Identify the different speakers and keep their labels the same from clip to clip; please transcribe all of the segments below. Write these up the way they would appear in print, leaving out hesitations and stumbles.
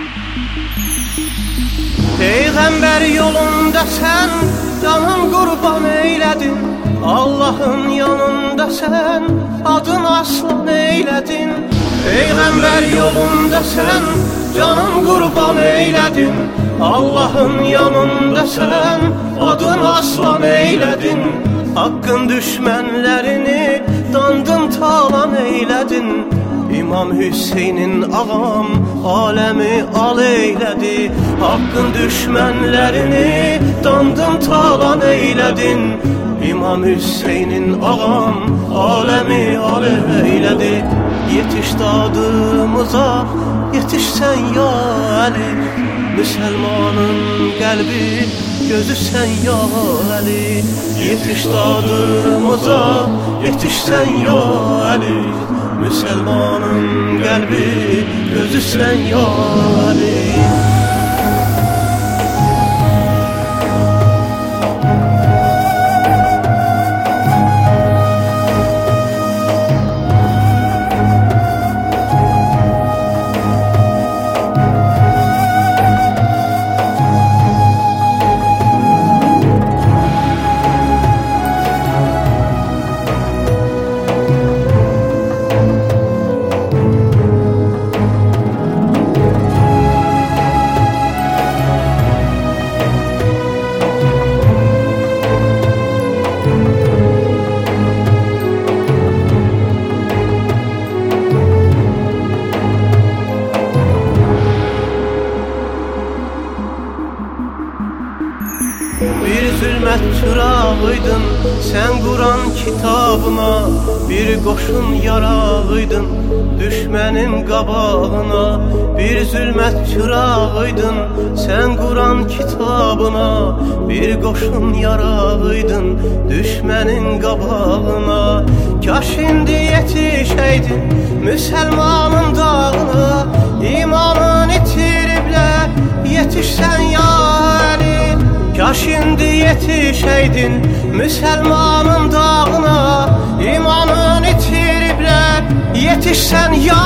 Speaker 1: Peyğəmbər yolunda sən canın qurban eylədin, Allahın yanında sən adın aslan eylədin. Peyğəmbər yolunda sən canın qurban eylədin, Allahın yanında sən adın aslan eylədin. Haqqın düşmənlərini dandın talan eylədin, İmam Hüseynin ağam aləmi al eylədi. Haqqın düşmənlərini dandın talan eylədin, İmam Hüseynin ağam aləmi al eylədi. Yetiş dadımıza, yetişsən ya Əli, Müsəlmanın qəlbi gözü sən ya Əli. Yetiş dadımıza, yetişsən ya Əli, Müsəlmanın qəlbi gözü sən ya Əli. Bir zülmət çırağıydın sən Quran kitabına, bir qoşun yarağıydın düşmənin qabağına. Bir zülmət çırağıydın sən Quran kitabına, bir qoşun yarağıydın düşmənin qabağına. Kaş indi yetişəydin Müsəlmanın dağına, imanın itiriblər yetişsən ya Əli. Kaş indi yetişəydin Müsəlmanın dağına, imanın itiriblər yetişsən ya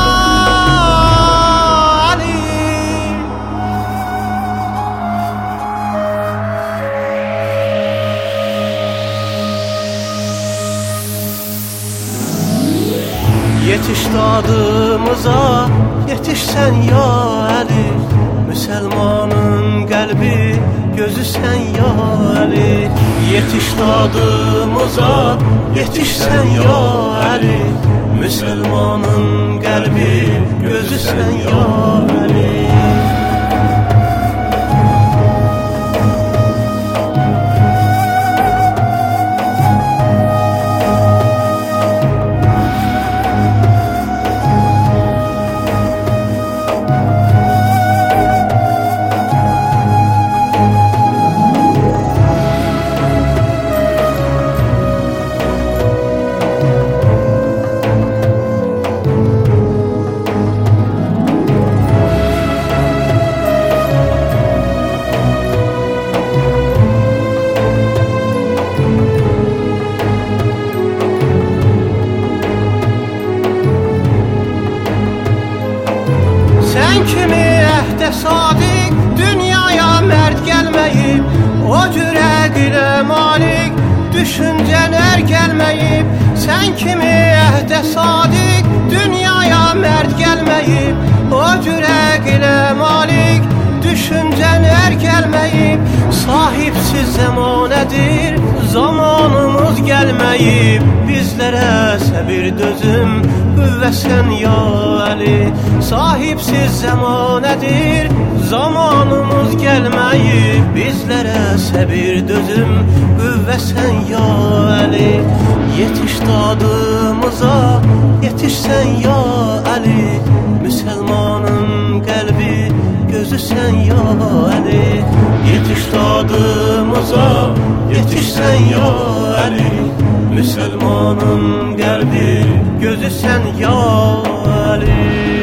Speaker 1: Əli. Yetiş dadımıza, yetişsən ya Əli, Müsəlmanın qəlbi gözü sən ya Əli. Yetiş dadımıza, yetişsən ya Əli, Müsəlmanın qəlbi gözü sən ya Əli. Sən kimi əhdə sadiq dünyaya mərd gəlməyib, o cür əqilə malik düşüncələr gəlməyib. Sən kimi əhdə sadiq dünyaya mərd gəlməyib, o cür əqilə malik düşüncələr gəlməyib. Sahibsiz zəmanədir zamanımız gəlməyib, bizlərə səbir dözüm qüvvəsən ya Əli. Sahibsiz zəmanədir zamanımız gəlməyib, bizlərə səbir dözüm qüvvəsən ya Əli. Yetiş dadımıza, yetişsən ya Əli, Müsəlmanın qəlbi gözü sən ya Əli. Yetiş dadımıza, yetişsən ya Əli, Müsəlmanın qəlbi gözü sən ya Əli.